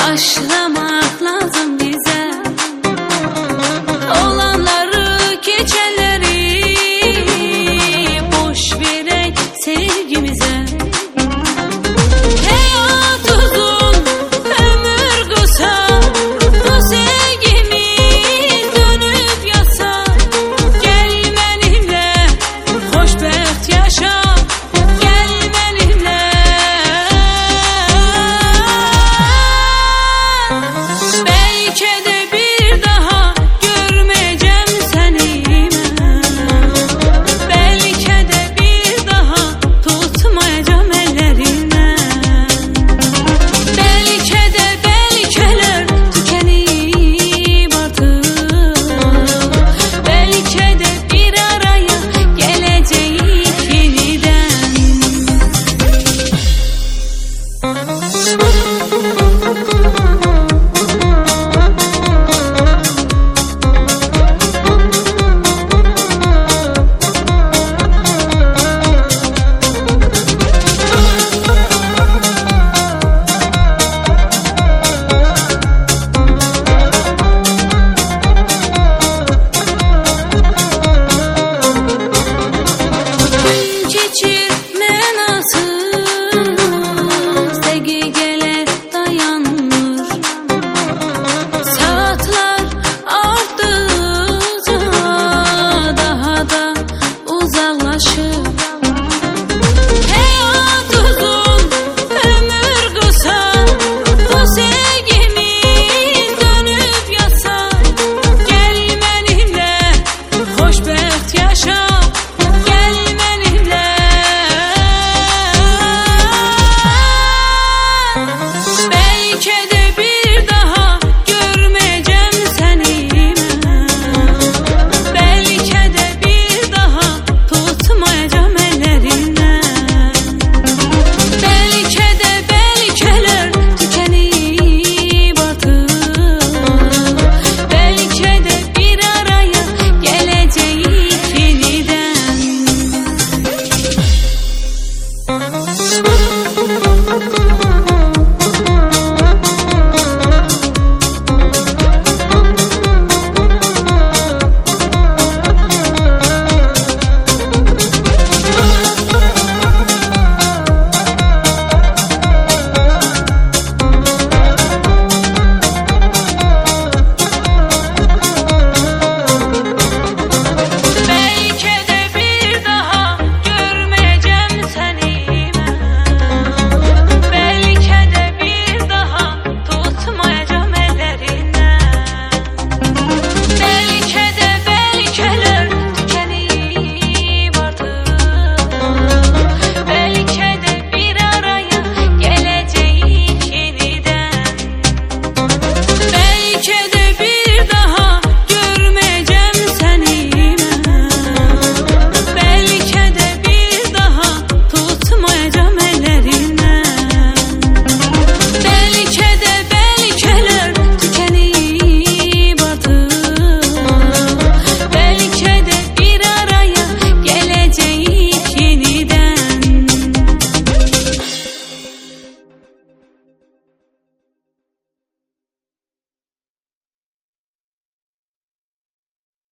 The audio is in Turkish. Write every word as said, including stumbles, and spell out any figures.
Başlamak lazım bize, olanları geçenleri boş verek sevgimize. Hayat uzun, ömür kısa, bu sevgimiz dönüp yasa. Gel benimle hoşbext yaşa, gel benimle. Belki de bir daha görmeyeceğim seni ben. Belki de bir daha tutmayacağım ellerinden. Belki de belkiler tükenip artık. Belki de bir araya geleceğiz yeniden. Geçirme nasıl segigeler dayanmır. Saatler arttıkça daha da uzaklaşır. Hayat uzun, ömür kısa, bu sevgimiz dönüp yasa. Gel benimle hoşbext yaşa, gel benimle. Belki